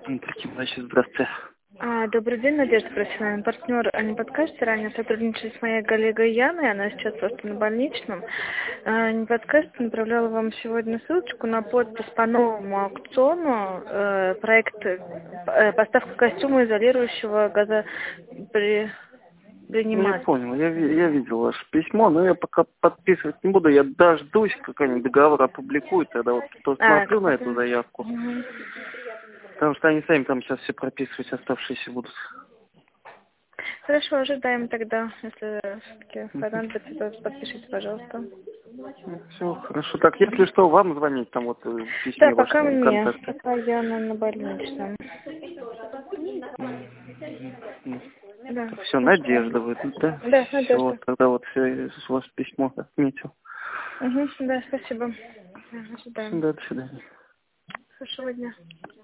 Значит, здравствуйте. Добрый день, Надежда Просилаевна. Партнер, не подскажете, ранее сотрудничали с моей коллегой Яной, она сейчас просто на больничном. Не подскажете, направляла вам сегодня ссылочку на подпись по новому аукциону, проект поставка костюма изолирующего Ну, я газопринимателя. понял, я видел ваше письмо, но я пока подписывать не буду, я дождусь, какой-нибудь договор опубликуют, тогда вот посмотрю на эту заявку, потому что они сами там сейчас все прописывать оставшиеся будут. Хорошо, ожидаем тогда, если все-таки понадобится, то подпишите, пожалуйста. Все, хорошо. Так, если что, вам звонить, там вот в Да, письме пока вашем мне, контакте. пока Яна на больничном. Да. Все, Надежда вы тут, да? Да, Все, Надежда. тогда вот все, ваше письмо отметил. Да, спасибо. Да, ожидаем. Да, до свидания. Хорошего дня.